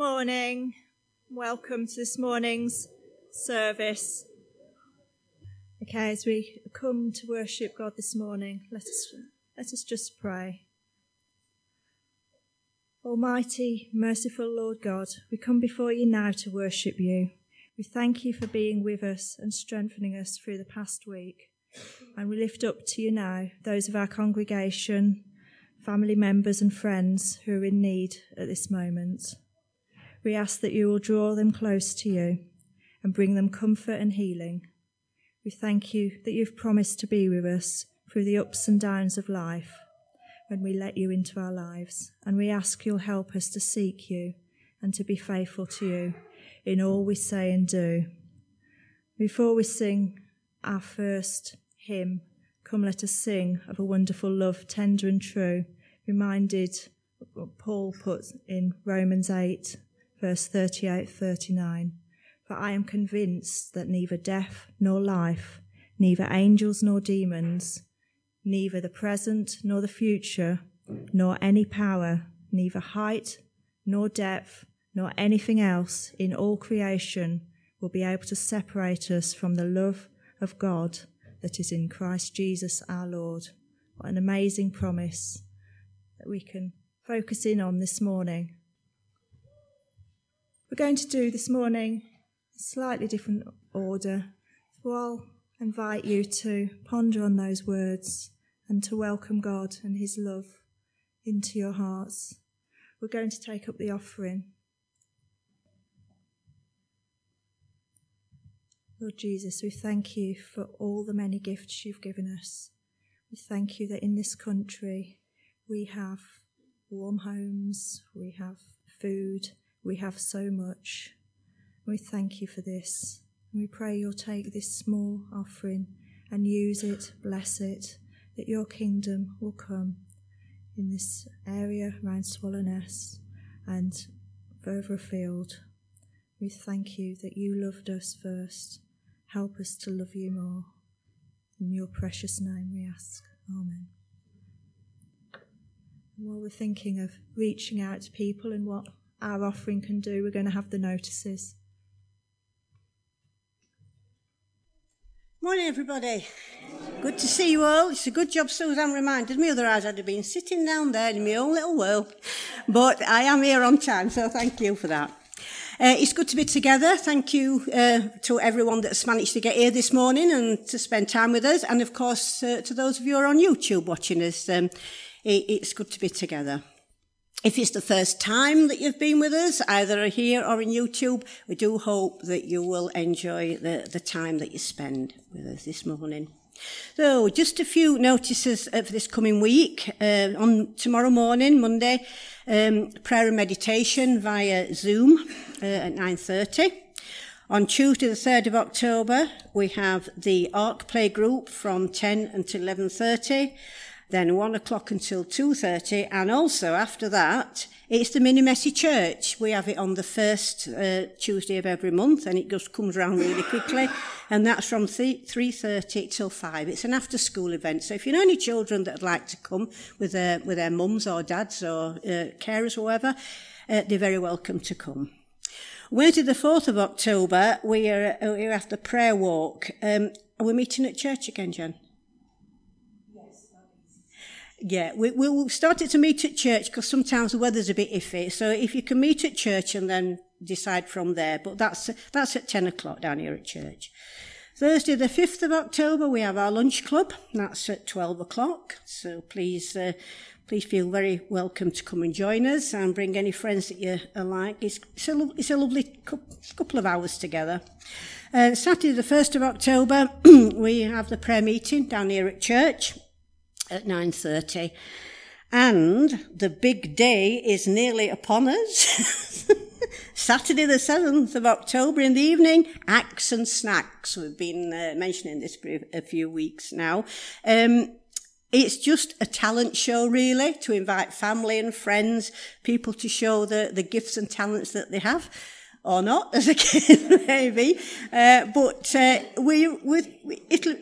Morning. Welcome to this morning's service. Okay, as we come to worship God this morning, let us just pray. Almighty, merciful Lord God, we come before you now to worship you. We thank you for being with us and strengthening us through the past week. And we lift up to you now those of our congregation, family members and friends who are in need at this moment. We ask that you will draw them close to you and bring them comfort and healing. We thank you that you've promised to be with us through the ups and downs of life when we let you into our lives. And we ask you'll help us to seek you and to be faithful to you in all we say and do. Before we sing our first hymn, Come Let Us Sing of a Wonderful Love, Tender and True, reminded of what Paul put in Romans 8, verse 38-39. For I am convinced that neither death nor life, neither angels nor demons, neither the present nor the future, nor any power, neither height nor depth, nor anything else in all creation will be able to separate us from the love of God that is in Christ Jesus our Lord. What an amazing promise that we can focus in on this morning. We're going to do this morning a slightly different order. So I'll invite you to ponder on those words and to welcome God and his love into your hearts. We're going to take up the offering. Lord Jesus, we thank you for all the many gifts you've given us. We thank you that in this country we have warm homes, we have food, we have so much. We thank you for this. We pray you'll take this small offering and use it, bless it, that your kingdom will come in this area around Swallowness and further afield. We thank you that you loved us first. Help us to love you more. In your precious name we ask. Amen. And while we're thinking of reaching out to people and what our offering can do, we're going to have the notices. Morning, everybody. Good to see you all. It's a good job Suzanne reminded me, otherwise I'd have been sitting down there in my own little world. But I am here on time, so thank you for that. It's good to be together. Thank you to everyone that's managed to get here this morning and to spend time with us. And, of course, to those of you who are on YouTube watching us, it's good to be together. If it's the first time that you've been with us, either here or on YouTube, we do hope that you will enjoy the time that you spend with us this morning. So, just a few notices for this coming week. On tomorrow morning, Monday, prayer and meditation via Zoom at 9:30. On Tuesday, the 3rd of October, we have the ARC play group from 10 until 11:30. Then 1 o'clock until 2:30, and also after that, it's the Mini Messy Church. We have it on the first Tuesday of every month, and it just comes around really quickly, and that's from 3:30 till 5. It's an after-school event, so if you know any children that would like to come with their mums or dads or carers or whatever, they're very welcome to come. Wednesday, the 4th of October, we're at the prayer walk. Are we meeting at church again, Jen? Yeah, we'll start it to meet at church because sometimes the weather's a bit iffy. So if you can meet at church and then decide from there. But that's at 10 o'clock down here at church. Thursday, the 5th of October, we have our lunch club. That's at 12 o'clock. So please feel very welcome to come and join us and bring any friends that you like. It's a lovely couple of hours together. Saturday, the 1st of October, we have the prayer meeting down here at church at 9:30, and the big day is nearly upon us. Saturday the 7th of October in the evening, Acts and Snacks. We've been mentioning this for a few weeks now. It's just a talent show, really, to invite family and friends, people to show the gifts and talents that they have. Or not, as a kid, maybe. But it'll...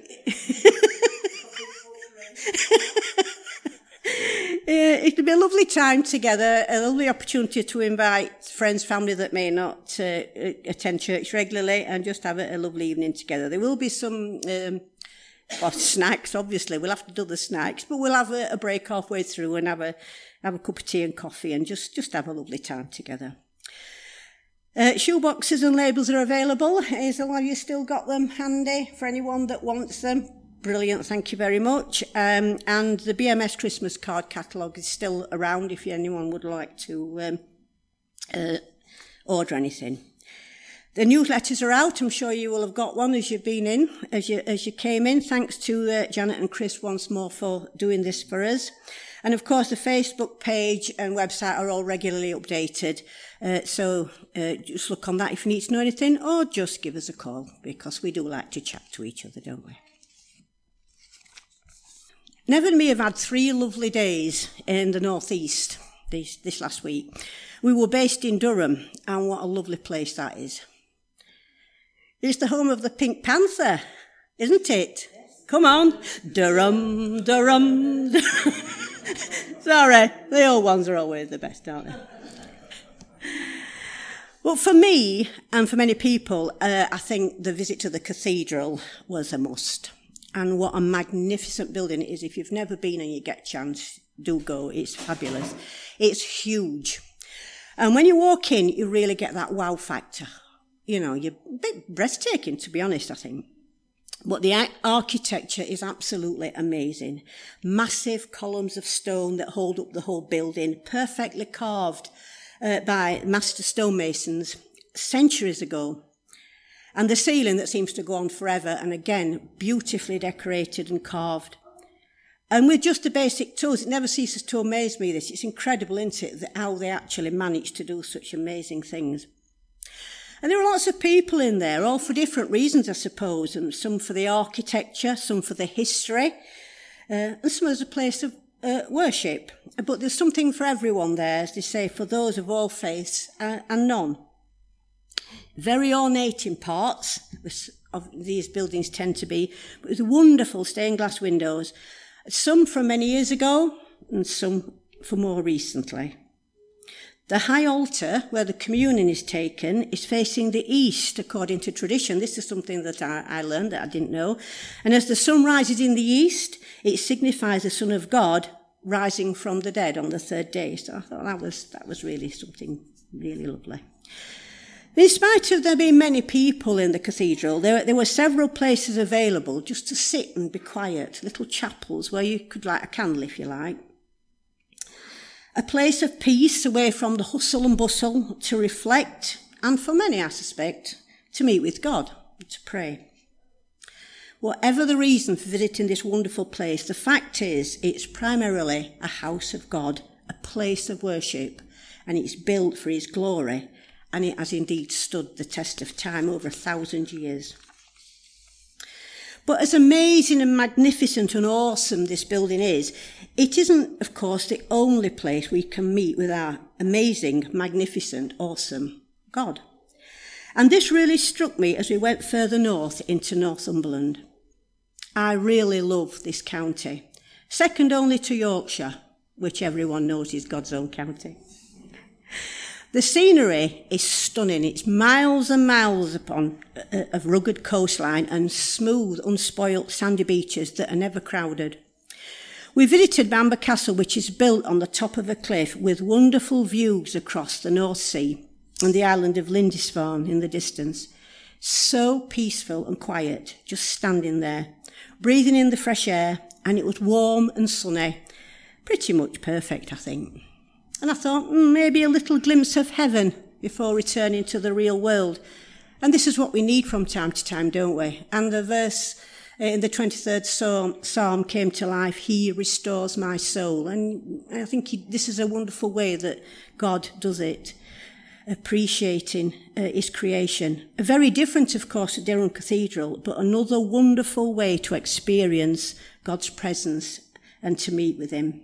It'll be a lovely time together, a lovely opportunity to invite friends, family that may not attend church regularly, and just have a lovely evening together. There will be some snacks, obviously. We'll have to do the snacks, but we'll have a break halfway through and have a cup of tea and coffee and just have a lovely time together. Shoeboxes and labels are available. Hazel, have you still got them handy for anyone that wants them? Brilliant, thank you very much. And the BMS Christmas card catalogue is still around if anyone would like to order anything. The newsletters are out. I'm sure you will have got one as you've been in, as you came in. Thanks to Janet and Chris once more for doing this for us. And of course, the Facebook page and website are all regularly updated. So just look on that if you need to know anything, or just give us a call, because we do like to chat to each other, don't we? Nev and me have had 3 lovely days in the northeast this last week. We were based in Durham, and what a lovely place that is. It's the home of the Pink Panther, isn't it? Yes. Come on. Durham, Durham. Sorry, the old ones are always the best, aren't they? But for me, and for many people, I think the visit to the cathedral was a must. And what a magnificent building it is. If you've never been and you get a chance, do go. It's fabulous. It's huge. And when you walk in, you really get that wow factor. You know, you're a bit breathtaking, to be honest, I think. But the architecture is absolutely amazing. Massive columns of stone that hold up the whole building, perfectly carved by master stonemasons centuries ago. And the ceiling that seems to go on forever, and again, beautifully decorated and carved. And with just the basic tools, it never ceases to amaze me, this. It's incredible, isn't it, how they actually managed to do such amazing things. And there are lots of people in there, all for different reasons, I suppose, and some for the architecture, some for the history, and some as a place of worship. But there's something for everyone there, as they say, for those of all faiths and none. Very ornate in parts, of these buildings tend to be, but with wonderful stained glass windows, some from many years ago and some for more recently. The high altar, where the communion is taken, is facing the east, according to tradition. This is something that I learned that I didn't know. And as the sun rises in the east, it signifies the Son of God rising from the dead on the 3rd day. So I thought that was really something really lovely. In spite of there being many people in the cathedral, there were several places available just to sit and be quiet, little chapels where you could light a candle if you like. A place of peace away from the hustle and bustle to reflect, and for many, I suspect, to meet with God, to pray. Whatever the reason for visiting this wonderful place, the fact is it's primarily a house of God, a place of worship, and it's built for his glory, and it has indeed stood the test of time over 1,000 years. But as amazing and magnificent and awesome this building is, it isn't, of course, the only place we can meet with our amazing, magnificent, awesome God. And this really struck me as we went further north into Northumberland. I really love this county, second only to Yorkshire, which everyone knows is God's own county. The scenery is stunning. It's miles and miles of rugged coastline and smooth, unspoilt sandy beaches that are never crowded. We visited Bamber Castle, which is built on the top of a cliff with wonderful views across the North Sea and the island of Lindisfarne in the distance. So peaceful and quiet, just standing there, breathing in the fresh air, and it was warm and sunny. Pretty much perfect, I think. And I thought, maybe a little glimpse of heaven before returning to the real world. And this is what we need from time to time, don't we? And the verse in the 23rd Psalm came to life, He restores my soul. And I think this is a wonderful way that God does it, appreciating his creation. Very different, of course, to Durham Cathedral, but another wonderful way to experience God's presence and to meet with him.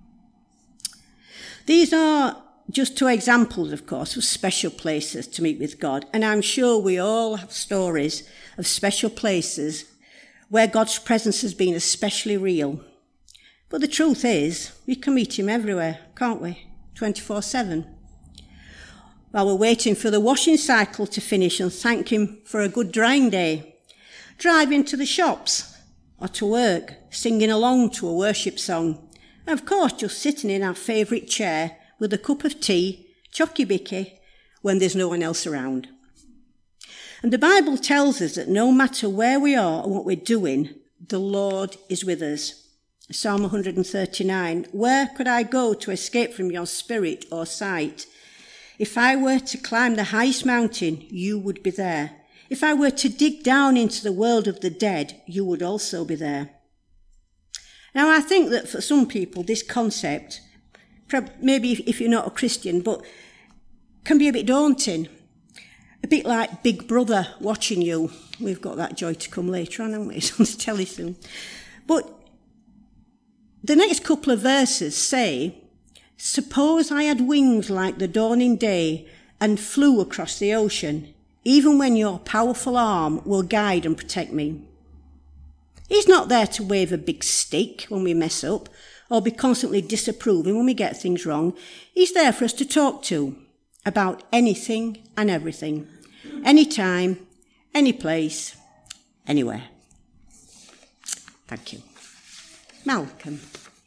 These are just 2 examples, of course, of special places to meet with God. And I'm sure we all have stories of special places where God's presence has been especially real. But the truth is, we can meet him everywhere, can't we? 24/7. while we're waiting for the washing cycle to finish and thank him for a good drying day. Driving to the shops or to work, singing along to a worship song. And of course, just sitting in our favourite chair with a cup of tea, chocky-bicky, when there's no one else around. And the Bible tells us that no matter where we are or what we're doing, the Lord is with us. Psalm 139, where could I go to escape from your spirit or sight? If I were to climb the highest mountain, you would be there. If I were to dig down into the world of the dead, you would also be there. Now, I think that for some people, this concept, maybe if you're not a Christian, but can be a bit daunting. A bit like Big Brother watching you. We've got that joy to come later on, haven't we? It's on the telly soon. But the next couple of verses say, suppose I had wings like the dawning day and flew across the ocean, even when your powerful arm will guide and protect me. He's not there to wave a big stick when we mess up or be constantly disapproving when we get things wrong. He's there for us to talk to about anything and everything, anytime, any place, anywhere. Thank you. Malcolm.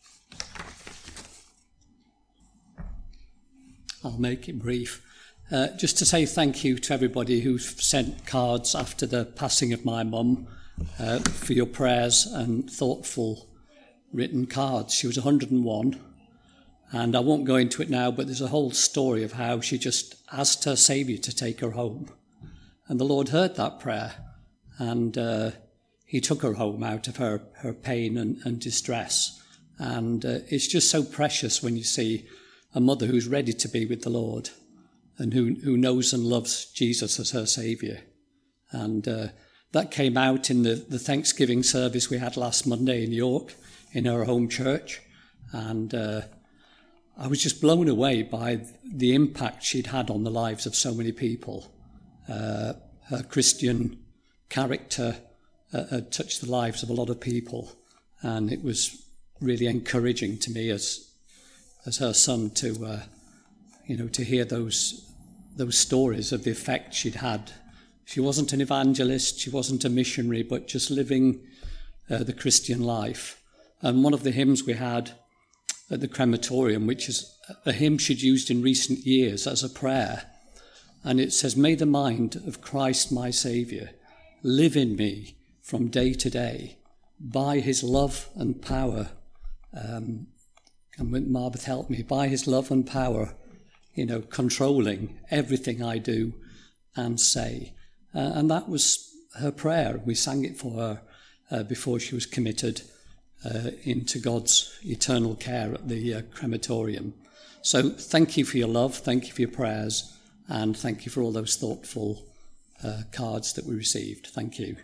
I'll make it brief. Just to say thank you to everybody who sent cards after the passing of my mum, for your prayers and thoughtful written cards. She was 101, and I won't go into it now, but there's a whole story of how she just asked her Saviour to take her home. And the Lord heard that prayer, and he took her home out of her pain and distress. And it's just so precious when you see a mother who's ready to be with the Lord and who knows and loves Jesus as her Saviour. And that came out in the Thanksgiving service we had last Monday in York, in her home church. And I was just blown away by the impact she'd had on the lives of so many people. Her Christian character had touched the lives of a lot of people, and it was really encouraging to me as her son to hear those stories of the effect she'd had. She wasn't an evangelist, she wasn't a missionary, but just living the Christian life. And one of the hymns we had at the crematorium, which is a hymn she'd used in recent years as a prayer, and it says, "May the mind of Christ my Saviour live in me from day to day, by his love and power." And when Marbeth helped me, by his love and power, controlling everything I do and say. And that was her prayer. We sang it for her before she was committed into God's eternal care at the crematorium. So thank you for your love, thank you for your prayers, and thank you for all those thoughtful cards that we received. Thank you.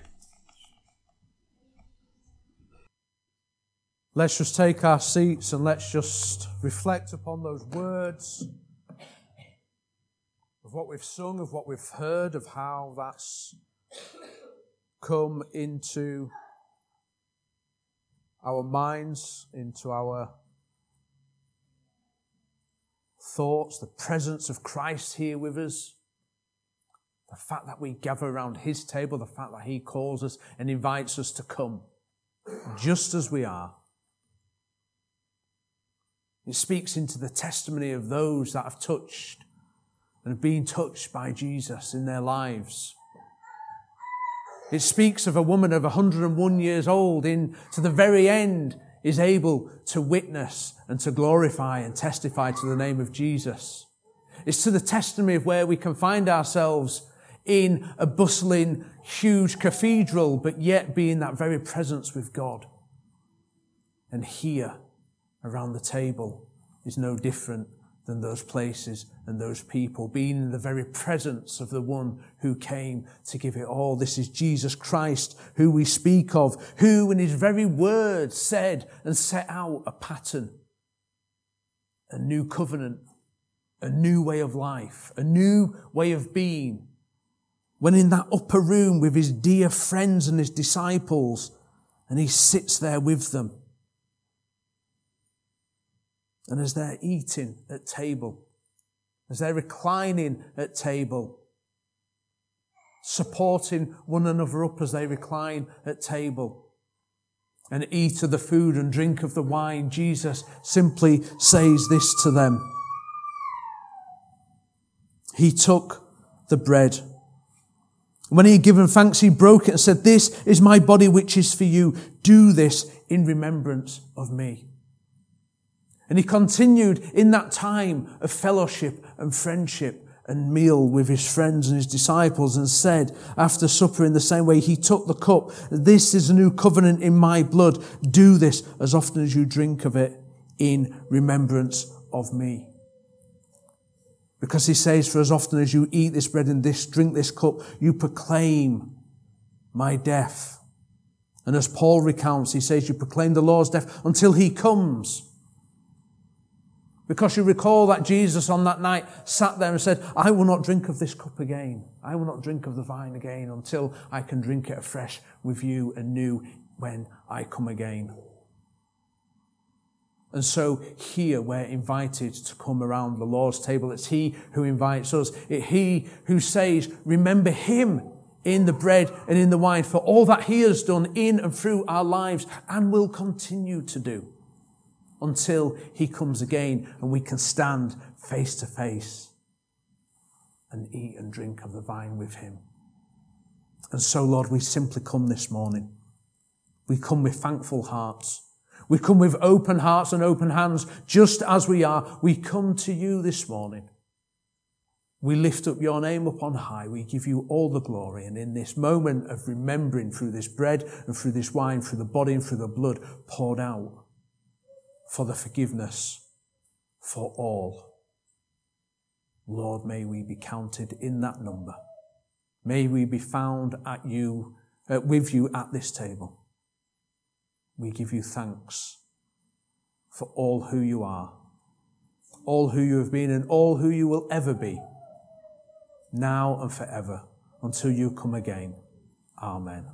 Let's just take our seats and let's just reflect upon those words of what we've sung, of what we've heard, of how that's come into our minds, into our thoughts, the presence of Christ here with us, the fact that we gather around his table, the fact that he calls us and invites us to come just as we are. It speaks into the testimony of those that have touched and have been touched by Jesus in their lives. It speaks of a woman of 101 years old to the very end is able to witness and to glorify and testify to the name of Jesus. It's to the testimony of where we can find ourselves in a bustling, huge cathedral, but yet be in that very presence with God. And here, around the table, is no different than those places and those people, being in the very presence of the one who came to give it all. This is Jesus Christ, who we speak of, who in his very words said and set out a pattern, a new covenant, a new way of life, a new way of being. When in that upper room with his dear friends and his disciples, and he sits there with them. And as they're eating at table, as they're reclining at table, supporting one another up as they recline at table and eat of the food and drink of the wine, Jesus simply says this to them. He took the bread. When he had given thanks, he broke it and said, "This is my body which is for you. Do this in remembrance of me." And he continued in that time of fellowship and friendship and meal with his friends and his disciples, and said after supper in the same way, he took the cup. "This is a new covenant in my blood. Do this as often as you drink of it in remembrance of me." Because he says, "For as often as you eat this bread and drink this cup, you proclaim my death." And as Paul recounts, he says, "You proclaim the Lord's death until he comes." Because you recall that Jesus on that night sat there and said, "I will not drink of this cup again. I will not drink of the vine again until I can drink it afresh with you anew when I come again." And so here we're invited to come around the Lord's table. It's he who invites us. It's he who says, remember him in the bread and in the wine for all that he has done in and through our lives and will continue to do until he comes again and we can stand face to face and eat and drink of the vine with him. And so, Lord, we simply come this morning. We come with thankful hearts. We come with open hearts and open hands, just as we are. We come to you this morning. We lift up your name upon high. We give you all the glory. And in this moment of remembering through this bread and through this wine, through the body and through the blood poured out for the forgiveness for all, Lord, may we be counted in that number. May we be found with you at this table. We give you thanks for all who you are, all who you have been, and all who you will ever be, now and forever, until you come again. Amen.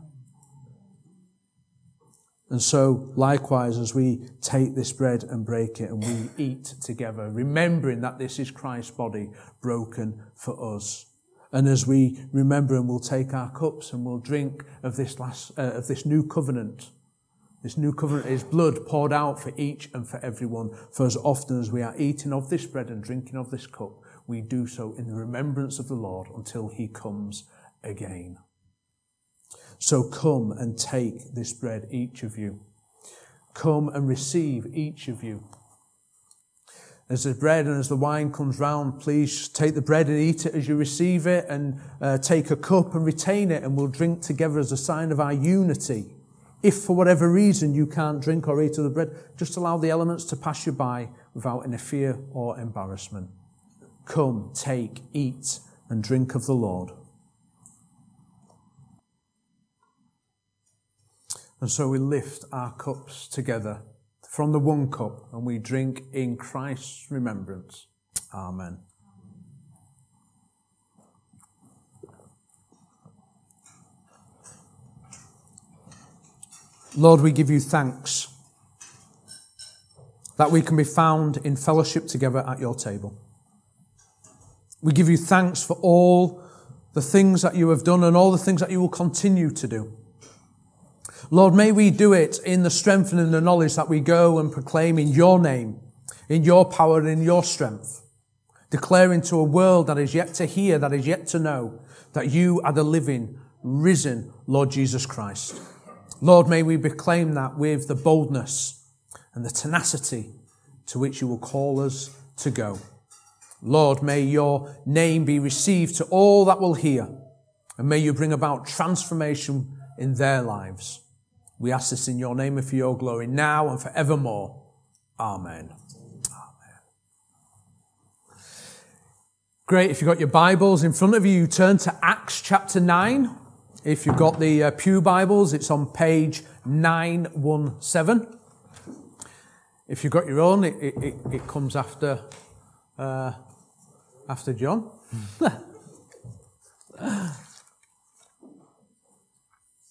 And so, likewise, as we take this bread and break it and we eat together, remembering that this is Christ's body broken for us. And as we remember, and we'll take our cups and we'll drink of this new covenant. This new covenant is blood poured out for each and for everyone. For as often as we are eating of this bread and drinking of this cup, we do so in the remembrance of the Lord until he comes again. So come and take this bread, each of you. Come and receive, each of you. As the bread and as the wine comes round, please take the bread and eat it as you receive it, and take a cup and retain it, and we'll drink together as a sign of our unity. If for whatever reason you can't drink or eat of the bread, just allow the elements to pass you by without any fear or embarrassment. Come, take, eat, and drink of the Lord. And so we lift our cups together from the one cup and we drink in Christ's remembrance. Amen. Lord, we give you thanks that we can be found in fellowship together at your table. We give you thanks for all the things that you have done and all the things that you will continue to do. Lord, may we do it in the strength and in the knowledge that we go and proclaim in your name, in your power and in your strength, declaring to a world that is yet to hear, that is yet to know, that you are the living, risen Lord Jesus Christ. Lord, may we proclaim that with the boldness and the tenacity to which you will call us to go. Lord, may your name be received to all that will hear, and may you bring about transformation in their lives. We ask this in your name and for your glory, now and forevermore. Amen. Amen. Great. If you've got your Bibles in front of you, you turn to Acts chapter 9. If you've got the Pew Bibles, it's on page 917. If you've got your own, it comes after John.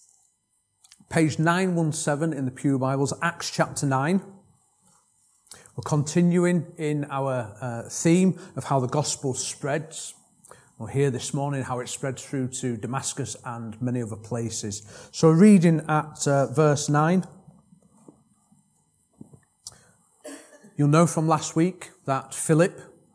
Page 917 in the Pew Bibles, Acts chapter 9. We're continuing in our theme of how the gospel spreads. We'll hear this morning how it spreads through to Damascus and many other places. So reading at verse 9. You'll know from last week that Philip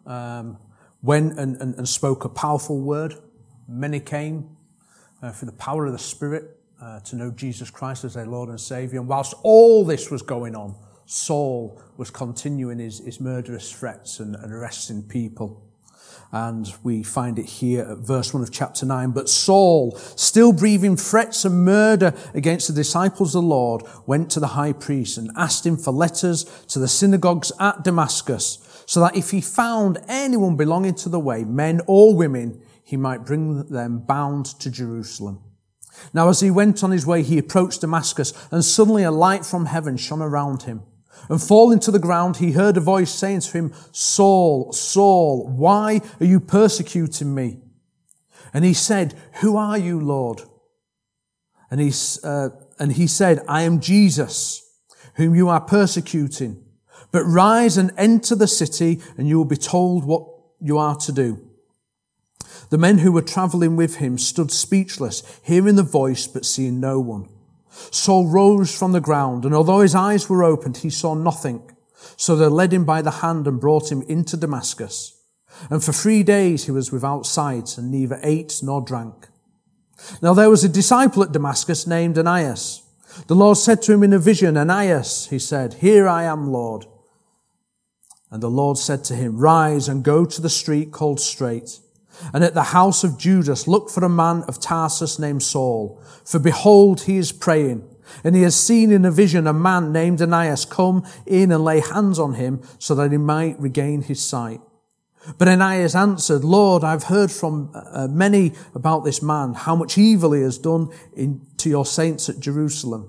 went and spoke a powerful word. Many came through the power of the Spirit to know Jesus Christ as their Lord and Saviour. And whilst all this was going on, Saul was continuing his murderous threats and arresting people. And we find it here at verse 1 of chapter 9. But Saul, still breathing threats and murder against the disciples of the Lord, went to the high priest and asked him for letters to the synagogues at Damascus, so that if he found anyone belonging to the way, men or women, he might bring them bound to Jerusalem. Now as he went on his way, he approached Damascus, and suddenly a light from heaven shone around him. And falling to the ground, he heard a voice saying to him, Saul, Saul, why are you persecuting me? And he said, Who are you, Lord? And he said, I am Jesus, whom you are persecuting. But rise and enter the city, and you will be told what you are to do. The men who were travelling with him stood speechless, hearing the voice, but seeing no one. Saul rose from the ground, and although his eyes were opened, he saw nothing. So they led him by the hand and brought him into Damascus. And for 3 days he was without sight, and neither ate nor drank. Now there was a disciple at Damascus named Ananias. The Lord said to him in a vision, Ananias, he said, Here I am, Lord. And the Lord said to him, Rise and go to the street called Straight, and at the house of Judas look for a man of Tarsus named Saul. For behold, he is praying, and he has seen in a vision a man named Ananias come in and lay hands on him so that he might regain his sight. But Ananias answered, Lord, I've heard from many about this man, how much evil he has done to your saints at Jerusalem.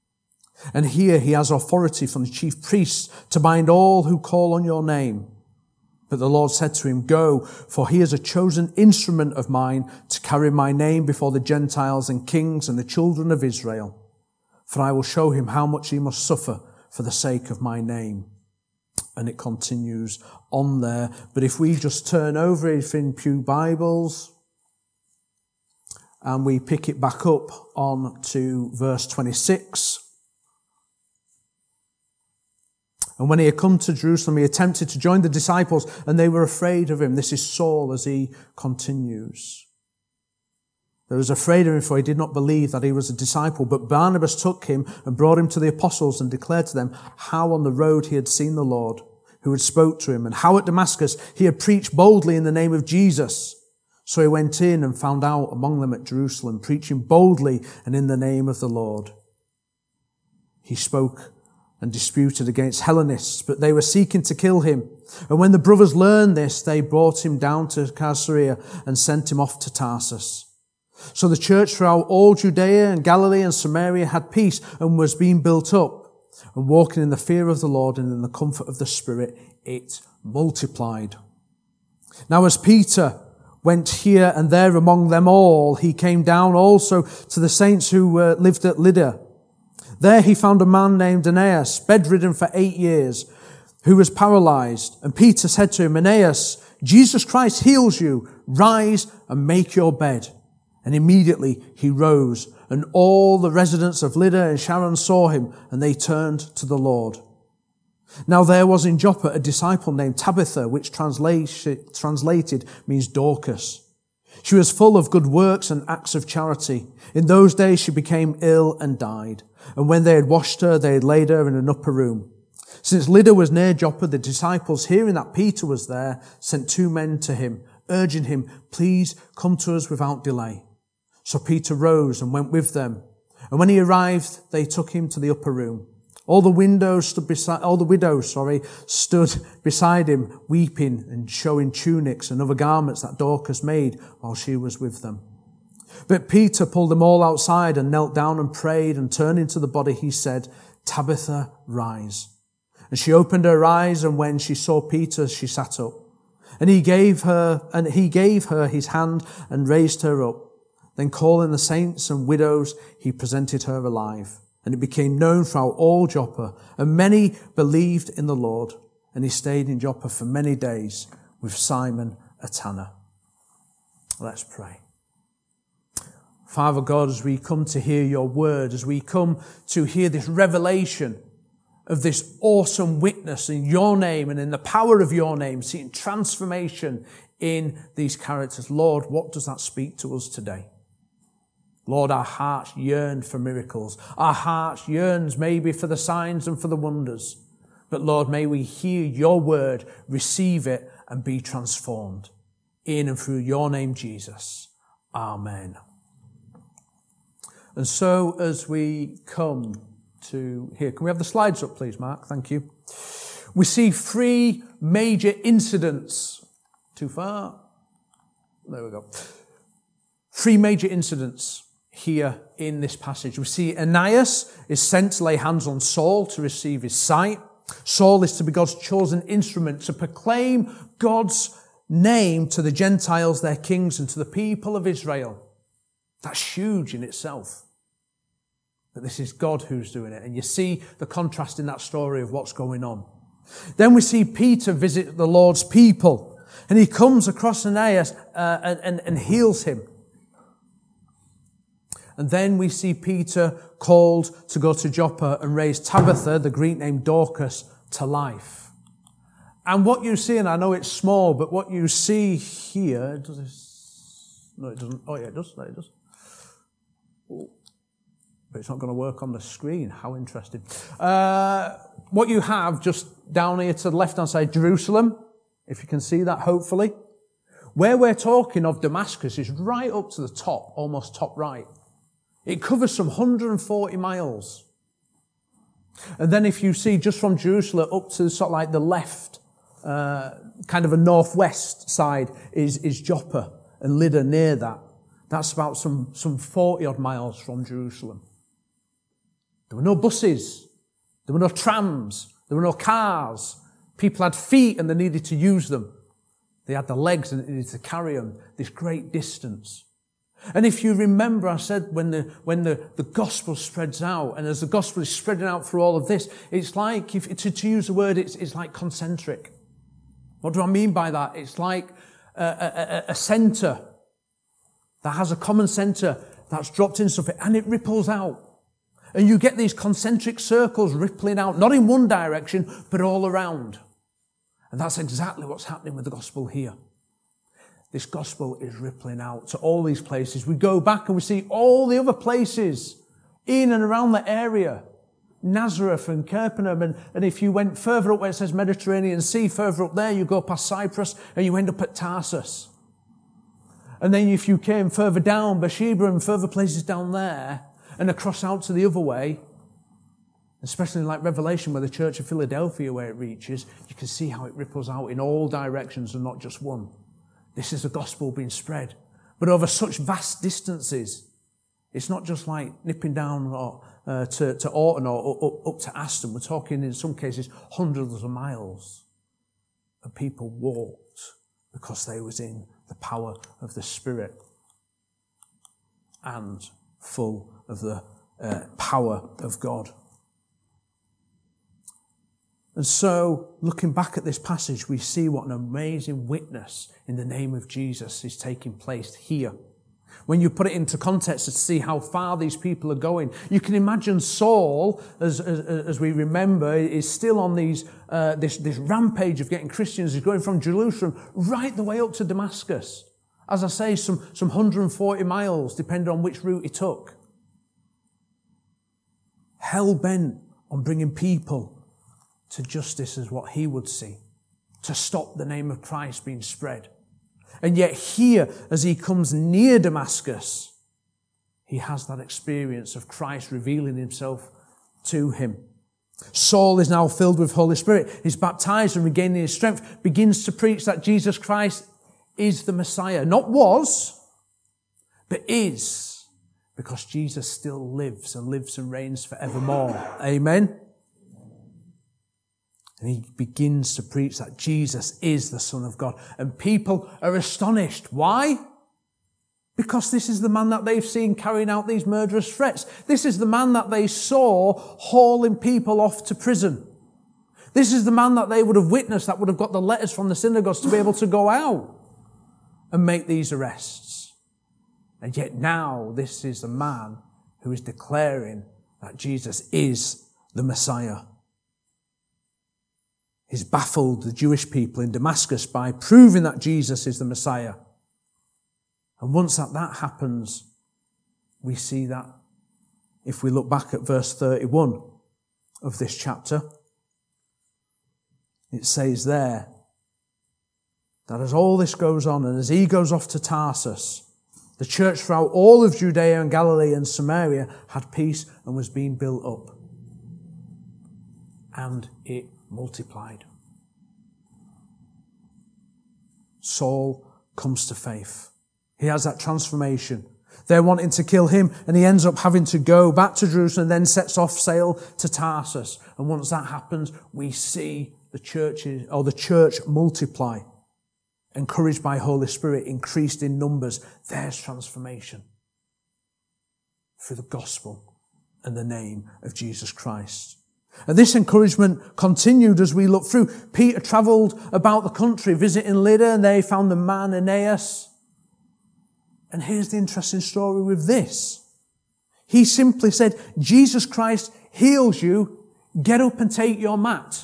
And here he has authority from the chief priests to bind all who call on your name. But the Lord said to him, Go, for he is a chosen instrument of mine to carry my name before the Gentiles and kings and the children of Israel. For I will show him how much he must suffer for the sake of my name. And it continues on there. But if we just turn over it in Pew Bibles and we pick it back up on to verse 26. And when he had come to Jerusalem, he attempted to join the disciples, and they were afraid of him. This is Saul as he continues. They was afraid of him, for he did not believe that he was a disciple. But Barnabas took him and brought him to the apostles and declared to them how on the road he had seen the Lord, who had spoke to him, and how at Damascus he had preached boldly in the name of Jesus. So he went in and found out among them at Jerusalem, preaching boldly and in the name of the Lord. He spoke and disputed against Hellenists, but they were seeking to kill him. And when the brothers learned this, they brought him down to Caesarea and sent him off to Tarsus. So the church throughout all Judea and Galilee and Samaria had peace and was being built up. And walking in the fear of the Lord and in the comfort of the Spirit, it multiplied. Now as Peter went here and there among them all, he came down also to the saints who lived at Lydda. There he found a man named Aeneas, bedridden for 8 years, who was paralyzed. And Peter said to him, Aeneas, Jesus Christ heals you. Rise and make your bed. And immediately he rose, and all the residents of Lydda and Sharon saw him, and they turned to the Lord. Now there was in Joppa a disciple named Tabitha, which translated means Dorcas. She was full of good works and acts of charity. In those days she became ill and died. And when they had washed her, they had laid her in an upper room. Since Lydda was near Joppa, the disciples, hearing that Peter was there, sent 2 men to him, urging him, Please come to us without delay. So Peter rose and went with them. And when he arrived, they took him to the upper room. All the widows stood beside him, weeping and showing tunics and other garments that Dorcas made while she was with them. But Peter pulled them all outside and knelt down and prayed, and turning to the body, he said, Tabitha, rise. And she opened her eyes, and when she saw Peter, she sat up. And he gave her his hand and raised her up. Then calling the saints and widows, he presented her alive. And it became known throughout all Joppa, and many believed in the Lord. and he stayed in Joppa for many days with Simon a tanner. Let's pray. Father God, as we come to hear your word, as we come to hear this revelation of this awesome witness in your name and in the power of your name, seeing transformation in these characters, Lord, what does that speak to us today? Lord, our hearts yearn for miracles. Our hearts yearns maybe for the signs and for the wonders. But Lord, may we hear your word, receive it, and be transformed. In and through your name, Jesus. Amen. And so as we come to here, can we have the slides up, please, Mark? Thank you. We see 3 major incidents. Too far? There we go. 3 major incidents here in this passage. We see Ananias is sent to lay hands on Saul to receive his sight. Saul is to be God's chosen instrument to proclaim God's name to the Gentiles, their kings, and to the people of Israel. That's huge in itself. But this is God who's doing it. And you see the contrast in that story of what's going on. Then we see Peter visit the Lord's people. And he comes across Ananias and heals him. And then we see Peter called to go to Joppa and raise Tabitha, the Greek name Dorcas, to life. And what you see, and I know it's small, but what you see here, does this? No, it doesn't. Oh yeah, it does. It does. Oh. But it's not going to work on the screen. How interesting. What you have just down here to the left-hand side, Jerusalem, if you can see that, hopefully. Where we're talking of Damascus is right up to the top, almost top right. It covers some 140 miles. And then if you see just from Jerusalem up to sort of like the left, kind of a northwest side is Joppa and Lydda near that. That's about some 40 odd miles from Jerusalem. There were no buses. There were no trams. There were no cars. People had feet and they needed to use them. They had the legs and they needed to carry them this great distance. And if you remember, I said when the gospel spreads out, and as the gospel is spreading out through all of this, it's like, to use the word, it's like concentric. What do I mean by that? It's like a centre that has a common centre that's dropped in something, and it ripples out. And you get these concentric circles rippling out, not in one direction, but all around. And that's exactly what's happening with the gospel here. This gospel is rippling out to all these places. We go back and we see all the other places in and around the area. Nazareth and Capernaum. And if you went further up where it says Mediterranean Sea, further up there, you go past Cyprus and you end up at Tarsus. And then if you came further down, Beersheba and further places down there, and across out to the other way, especially like Revelation where the Church of Philadelphia, where it reaches, you can see how it ripples out in all directions and not just one. This is the gospel being spread. But over such vast distances, it's not just like nipping down to Orton or up to Aston. We're talking in some cases hundreds of miles. And people walked because they was in the power of the Spirit and full of the power of God. And so, looking back at this passage, we see what an amazing witness in the name of Jesus is taking place here. When you put it into context to see how far these people are going, you can imagine Saul, as we remember, is still on this rampage of getting Christians. He's going from Jerusalem right the way up to Damascus. As I say, some 140 miles, depending on which route he took. Hell-bent on bringing people to justice as what he would see, to stop the name of Christ being spread. And yet here, as he comes near Damascus, he has that experience of Christ revealing himself to him. Saul is now filled with Holy Spirit. He's baptized and regaining his strength, begins to preach that Jesus Christ is the Messiah. Not was, but is, because Jesus still lives and reigns forevermore. Amen. And he begins to preach that Jesus is the Son of God. And people are astonished. Why? Because this is the man that they've seen carrying out these murderous threats. This is the man that they saw hauling people off to prison. This is the man that they would have witnessed, that would have got the letters from the synagogues to be able to go out and make these arrests. And yet now this is the man who is declaring that Jesus is the Messiah. He's baffled the Jewish people in Damascus by proving that Jesus is the Messiah. And once that happens, we see that if we look back at verse 31 of this chapter, it says there that as all this goes on and as he goes off to Tarsus, the church throughout all of Judea and Galilee and Samaria had peace and was being built up. And it multiplied. Saul comes to faith. He has that transformation. They're wanting to kill him, and he ends up having to go back to Jerusalem, then sets off sail to Tarsus. And once that happens, we see the church multiply, encouraged by Holy Spirit, increased in numbers. There's transformation through the gospel and the name of Jesus Christ. And this encouragement continued as we look through. Peter travelled about the country visiting Lydda, and they found the man Aeneas. And here's the interesting story with this. He simply said, Jesus Christ heals you, get up and take your mat.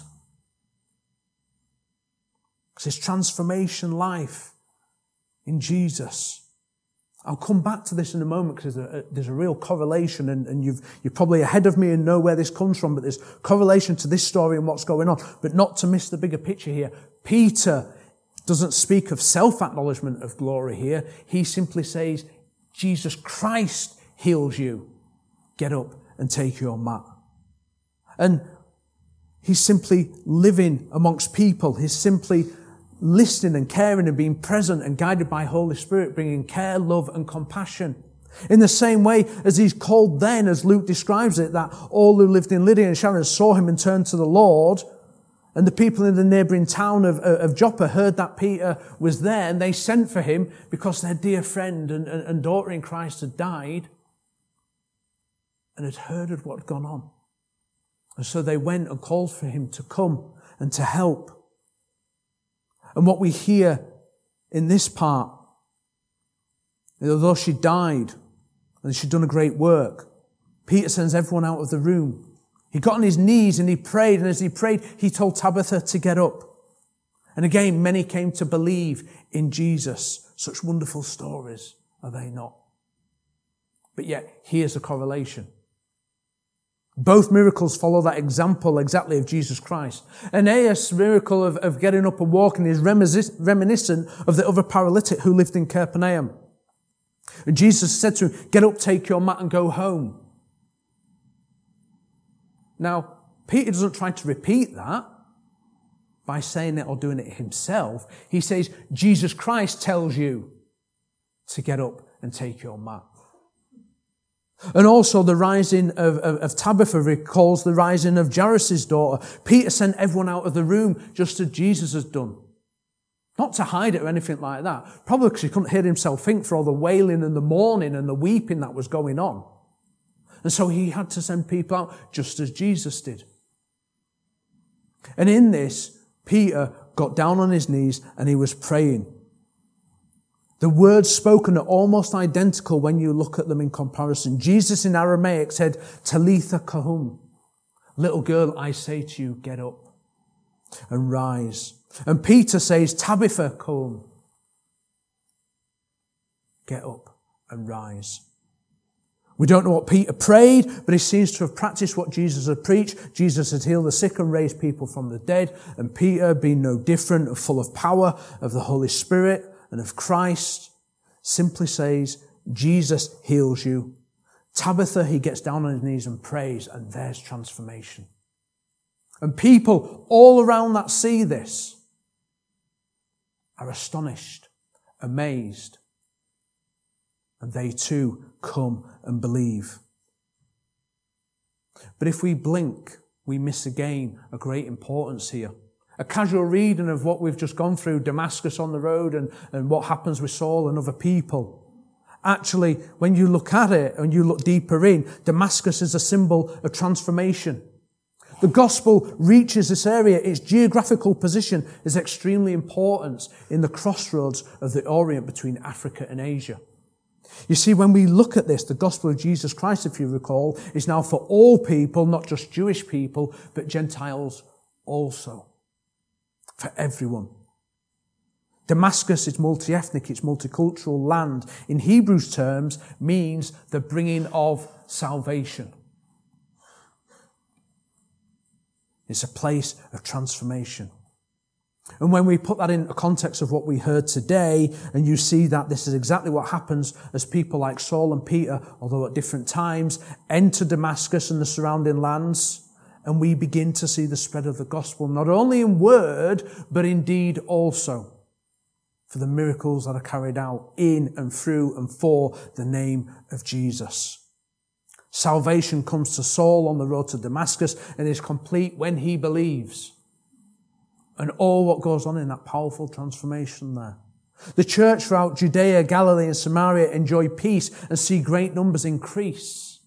It's his transformation life in Jesus. I'll come back to this in a moment because there's a real correlation, and you're probably ahead of me and know where this comes from, but there's correlation to this story and what's going on. But not to miss the bigger picture here. Peter doesn't speak of self-acknowledgement of glory here. He simply says, Jesus Christ heals you. Get up and take your mat. And he's simply living amongst people. He's simply listening and caring and being present and guided by Holy Spirit, bringing care, love and compassion. In the same way as he's called then, as Luke describes it, that all who lived in Lydia and Sharon saw him and turned to the Lord. And the people in the neighbouring town of Joppa heard that Peter was there, and they sent for him because their dear friend and daughter in Christ had died and had heard of what had gone on. And so they went and called for him to come and to help. And what we hear in this part, although she died and she'd done a great work, Peter sends everyone out of the room. He got on his knees and he prayed, and as he prayed, he told Tabitha to get up. And again, many came to believe in Jesus. Such wonderful stories, are they not? But yet, here's a correlation. Both miracles follow that example exactly of Jesus Christ. Aeneas' miracle of getting up and walking is reminiscent of the other paralytic who lived in Capernaum. And Jesus said to him, get up, take your mat and go home. Now, Peter doesn't try to repeat that by saying it or doing it himself. He says, Jesus Christ tells you to get up and take your mat. And also the rising of Tabitha recalls the rising of Jairus' daughter. Peter sent everyone out of the room just as Jesus has done. Not to hide it or anything like that. Probably because he couldn't hear himself think for all the wailing and the mourning and the weeping that was going on. And so he had to send people out just as Jesus did. And in this, Peter got down on his knees and he was praying. The words spoken are almost identical when you look at them in comparison. Jesus in Aramaic said, Talitha Kahum. Little girl, I say to you, get up and rise. And Peter says, Tabitha Kahum. Get up and rise. We don't know what Peter prayed, but he seems to have practiced what Jesus had preached. Jesus had healed the sick and raised people from the dead. And Peter, being no different, full of power, of the Holy Spirit and of Christ, simply says, Jesus heals you. Tabitha, he gets down on his knees and prays, and there's transformation. And people all around that see this are astonished, amazed, and they too come and believe. But if we blink, we miss again a great importance here. A casual reading of what we've just gone through, Damascus on the road and what happens with Saul and other people. Actually, when you look at it and you look deeper in, Damascus is a symbol of transformation. The gospel reaches this area. Its geographical position is extremely important in the crossroads of the Orient between Africa and Asia. You see, when we look at this, the gospel of Jesus Christ, if you recall, is now for all people, not just Jewish people, but Gentiles also. For everyone. Damascus is multi-ethnic, it's multicultural land. In Hebrews terms, means the bringing of salvation. It's a place of transformation. And when we put that in the context of what we heard today, and you see that this is exactly what happens as people like Saul and Peter, although at different times, enter Damascus and the surrounding lands, and we begin to see the spread of the gospel, not only in word, but in deed also, for the miracles that are carried out in and through and for the name of Jesus. Salvation comes to Saul on the road to Damascus and is complete when he believes. And all what goes on in that powerful transformation there. The church throughout Judea, Galilee and Samaria enjoy peace and see great numbers increase.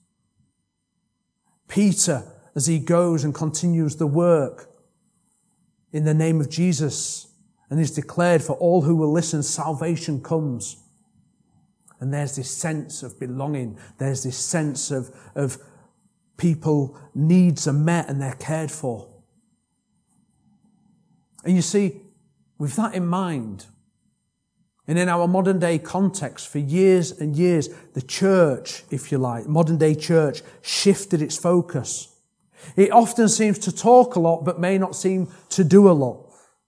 Peter, as he goes and continues the work in the name of Jesus and is declared for all who will listen, salvation comes. And there's this sense of belonging. There's this sense of people needs are met and they're cared for. And you see, with that in mind, and in our modern day context, for years and years, the church, if you like, modern day church, shifted its focus. It often seems to talk a lot, but may not seem to do a lot.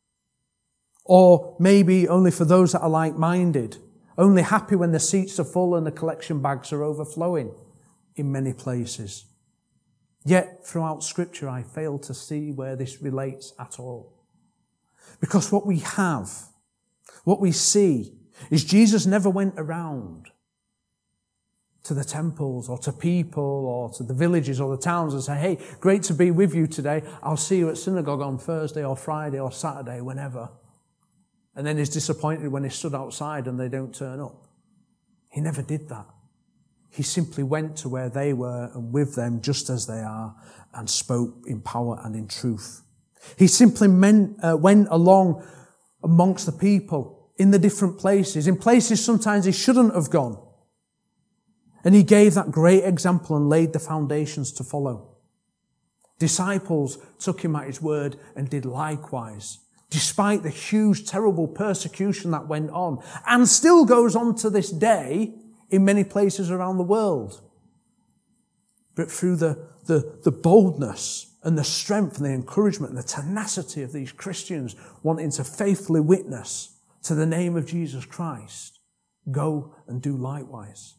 Or maybe only for those that are like-minded, only happy when the seats are full and the collection bags are overflowing in many places. Yet, throughout Scripture, I fail to see where this relates at all. Because what we have, what we see, is Jesus never went around to the temples or to people or to the villages or the towns and say, hey, great to be with you today. I'll see you at synagogue on Thursday or Friday or Saturday, whenever. And then he's disappointed when he stood outside and they don't turn up. He never did that. He simply went to where they were and with them just as they are and spoke in power and in truth. He simply went along amongst the people in the different places, in places sometimes he shouldn't have gone. And he gave that great example and laid the foundations to follow. Disciples took him at his word and did likewise, despite the huge, terrible persecution that went on and still goes on to this day in many places around the world. But through the boldness and the strength and the encouragement and the tenacity of these Christians wanting to faithfully witness to the name of Jesus Christ, go and do likewise.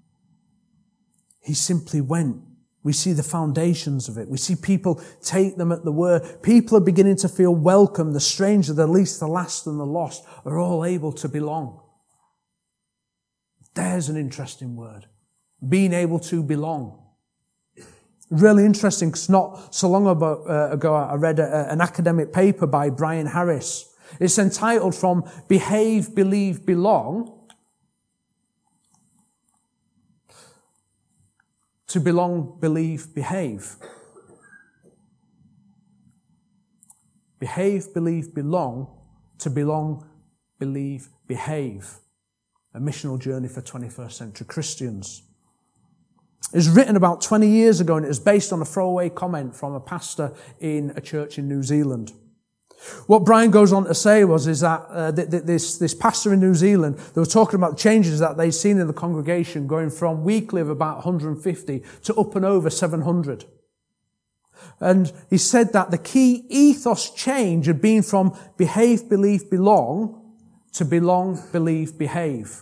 He simply went. We see the foundations of it. We see people take them at the word. People are beginning to feel welcome. The stranger, the least, the last, and the lost are all able to belong. There's an interesting word. Being able to belong. Really interesting, because not so long ago I read an academic paper by Brian Harris. It's entitled From Behave, Believe, Belong to Belong, Believe, Behave. Behave, believe, belong to belong, believe, behave. A missional journey for 21st century Christians. It was written about 20 years ago and it was based on a throwaway comment from a pastor in a church in New Zealand. What Brian goes on to say is that this pastor in New Zealand, they were talking about changes that they'd seen in the congregation going from weekly of about 150 to up and over 700. And he said that the key ethos change had been from behave, believe, belong to belong, believe, behave.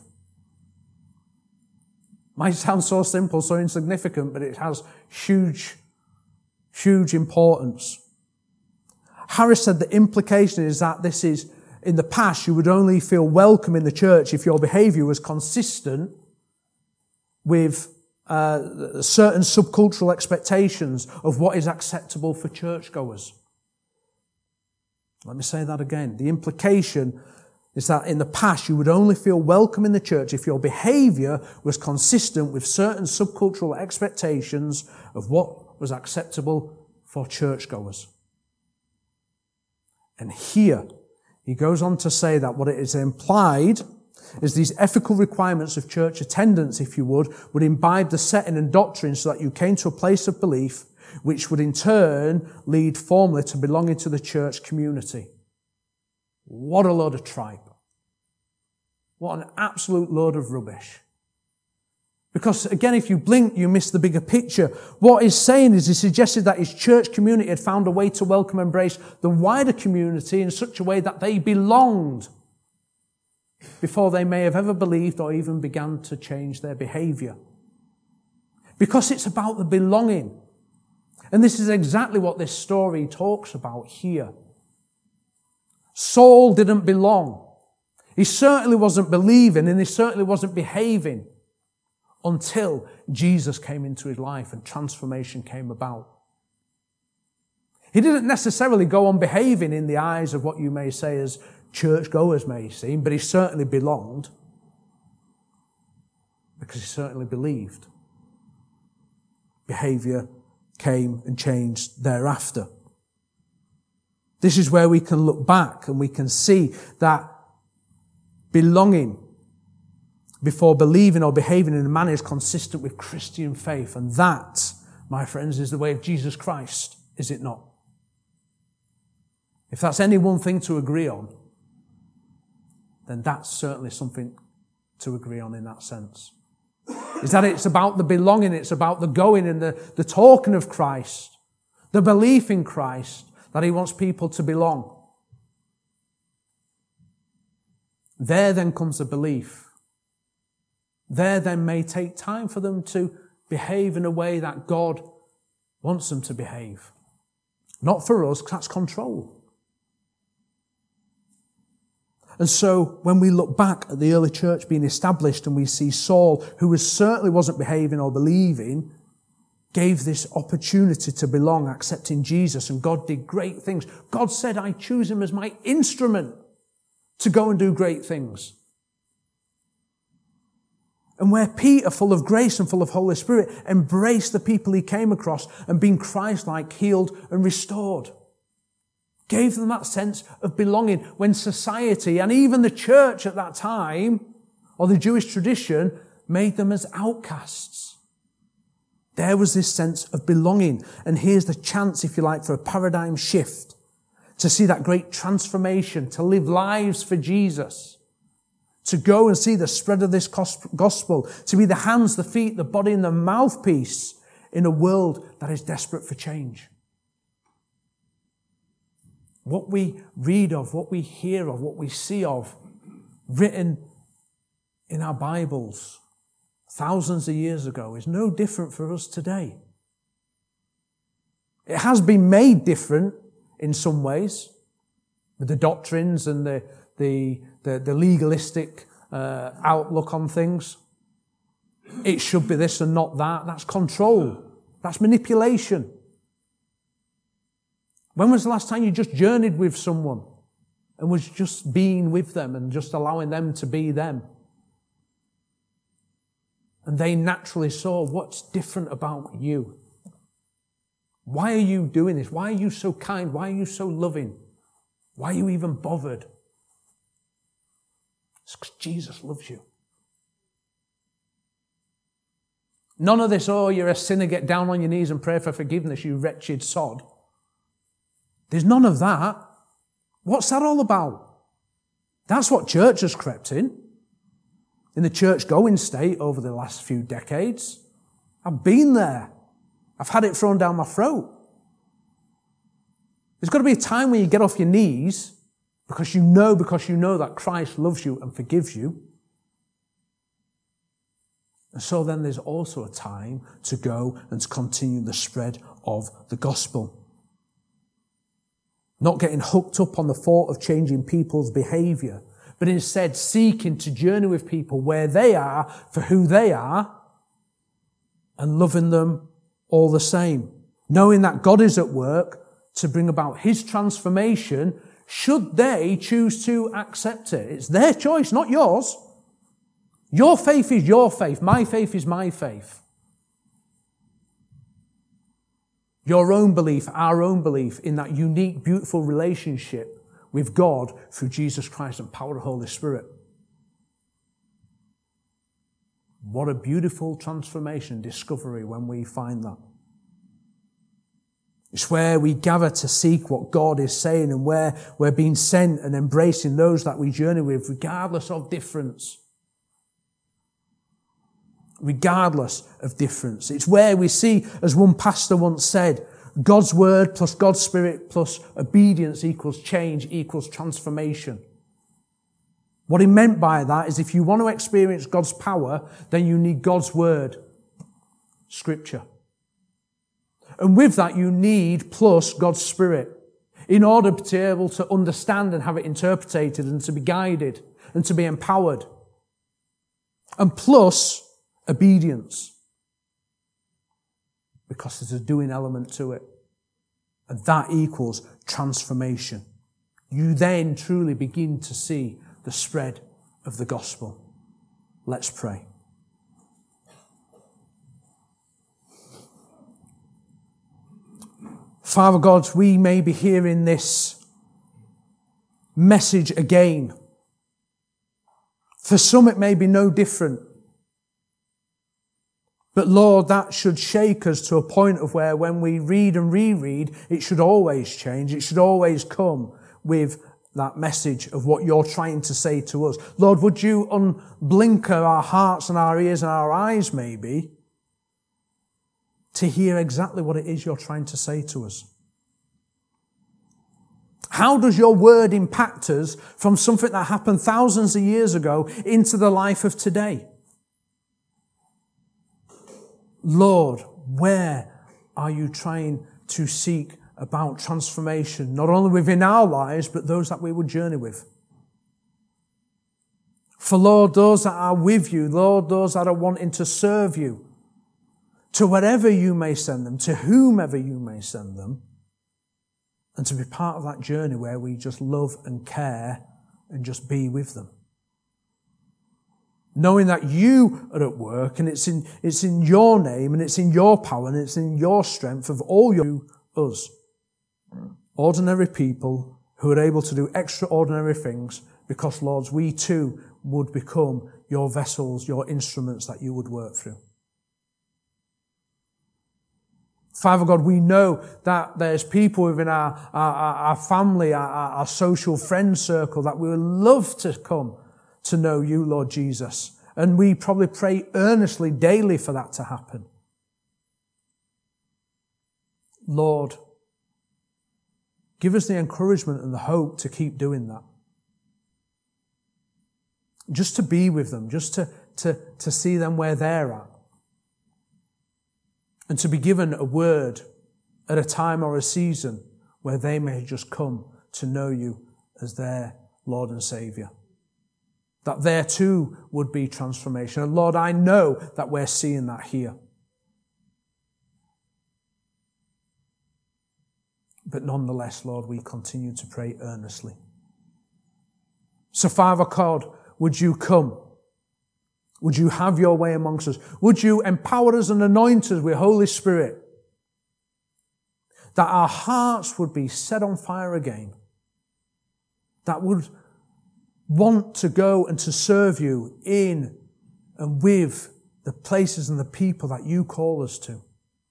Might sound so simple, so insignificant, but it has huge, huge importance. Harris said the implication is that this is, in the past, you would only feel welcome in the church if your behaviour was consistent with certain subcultural expectations of what is acceptable for churchgoers. Let me say that again. The implication is that in the past you would only feel welcome in the church if your behaviour was consistent with certain subcultural expectations of what was acceptable for churchgoers. And here, he goes on to say that what it is implied is these ethical requirements of church attendance, if you would imbibe the setting and doctrine so that you came to a place of belief which would in turn lead formally to belonging to the church community. What a load of tripe. What an absolute load of rubbish. Because again, if you blink, you miss the bigger picture. What he's saying is he suggested that his church community had found a way to welcome and embrace the wider community in such a way that they belonged before they may have ever believed or even began to change their behavior. Because it's about the belonging. And this is exactly what this story talks about here. Saul didn't belong. He certainly wasn't believing and he certainly wasn't behaving until Jesus came into his life and transformation came about. He didn't necessarily go on behaving in the eyes of what you may say as churchgoers may seem, but he certainly belonged because he certainly believed. Behavior came and changed thereafter. This is where we can look back and we can see that belonging before believing or behaving in a manner is consistent with Christian faith. And that, my friends, is the way of Jesus Christ, is it not? If that's any one thing to agree on, then that's certainly something to agree on in that sense. Is that it's about the belonging, it's about the going and the talking of Christ, the belief in Christ, that he wants people to belong. There then comes the belief. There then may take time for them to behave in a way that God wants them to behave. Not for us, because that's control. And so when we look back at the early church being established and we see Saul, who certainly wasn't behaving or believing, gave this opportunity to belong, accepting Jesus, and God did great things. God said, I choose him as my instrument to go and do great things. And where Peter, full of grace and full of Holy Spirit, embraced the people he came across and being Christ-like, healed and restored. Gave them that sense of belonging when society and even the church at that time, or the Jewish tradition, made them as outcasts. There was this sense of belonging. And here's the chance, if you like, for a paradigm shift. To see that great transformation, to live lives for Jesus. To go and see the spread of this gospel. To be the hands, the feet, the body and the mouthpiece in a world that is desperate for change. What we read of, what we hear of, what we see of, written in our Bibles thousands of years ago is no different for us today. It has been made different in some ways with the doctrines and the legalistic outlook on things. It should be this and not that. That's control. That's manipulation. When was the last time you just journeyed with someone and was just being with them and just allowing them to be them? And they naturally saw what's different about you. Why are you doing this? Why are you so kind? Why are you so loving? Why are you even bothered? It's because Jesus loves you. None of this, oh, you're a sinner, get down on your knees and pray for forgiveness, you wretched sod. There's none of that. What's that all about? That's what church has crept in the church-going state over the last few decades. I've been there. I've had it thrown down my throat. There's got to be a time when you get off your knees because you know that Christ loves you and forgives you. And so then there's also a time to go and to continue the spread of the gospel. Not getting hooked up on the thought of changing people's behavior, but instead seeking to journey with people where they are for who they are and loving them all the same. Knowing that God is at work to bring about his transformation should they choose to accept it. It's their choice, not yours. Your faith is your faith. My faith is my faith. Your own belief, our own belief in that unique, beautiful relationship with God through Jesus Christ and power of the Holy Spirit. What a beautiful transformation, discovery when we find that. It's where we gather to seek what God is saying and where we're being sent and embracing those that we journey with, regardless of difference. Regardless of difference. It's where we see, as one pastor once said, God's word plus God's spirit plus obedience equals change equals transformation. What he meant by that is if you want to experience God's power, then you need God's word, Scripture. And with that, you need plus God's Spirit in order to be able to understand and have it interpreted and to be guided and to be empowered. And plus obedience. Because there's a doing element to it. And that equals transformation. You then truly begin to see the spread of the gospel. Let's pray. Father God, we may be hearing this message again. For some it may be no different. But Lord, that should shake us to a point of where when we read and reread, it should always change. It should always come with that message of what you're trying to say to us. Lord, would you unblinker our hearts and our ears and our eyes maybe to hear exactly what it is you're trying to say to us? How does your word impact us from something that happened thousands of years ago into the life of today? Lord, where are you trying to seek about transformation, not only within our lives, but those that we would journey with? For Lord, those that are with you, Lord, those that are wanting to serve you, to wherever you may send them, to whomever you may send them, and to be part of that journey where we just love and care and just be with them. Knowing that you are at work and it's in your name and it's in your power and it's in your strength of all you, us. Ordinary people who are able to do extraordinary things because, Lord, we too would become your vessels, your instruments that you would work through. Father God, we know that there's people within our family, our social friend circle that we would love to come to know you, Lord Jesus. And we probably pray earnestly daily for that to happen. Lord, give us the encouragement and the hope to keep doing that. Just to be with them, just to see them where they're at. And to be given a word at a time or a season where they may just come to know you as their Lord and Saviour. That there too would be transformation. And Lord, I know that we're seeing that here. But nonetheless, Lord, we continue to pray earnestly. So Father God, would you come? Would you have your way amongst us? Would you empower us and anoint us with Holy Spirit? That our hearts would be set on fire again. That would want to go and to serve you in and with the places and the people that you call us to.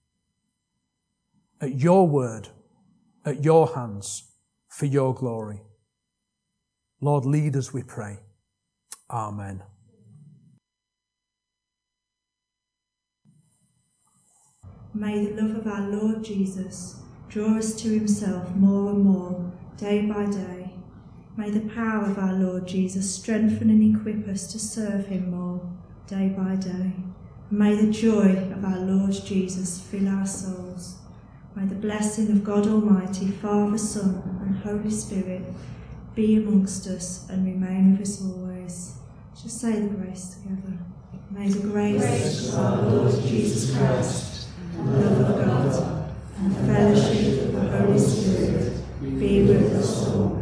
At your word, at your hands, for your glory. Lord, lead us, we pray. Amen. May the love of our Lord Jesus draw us to himself more and more, day by day. May the power of our Lord Jesus strengthen and equip us to serve him more, day by day. May the joy of our Lord Jesus fill our souls. May the blessing of God Almighty, Father, Son, and Holy Spirit be amongst us and remain with us always. Just say the grace together. May the grace of our Lord Jesus Christ, and the love of God, and the fellowship of the Holy Spirit be with us all.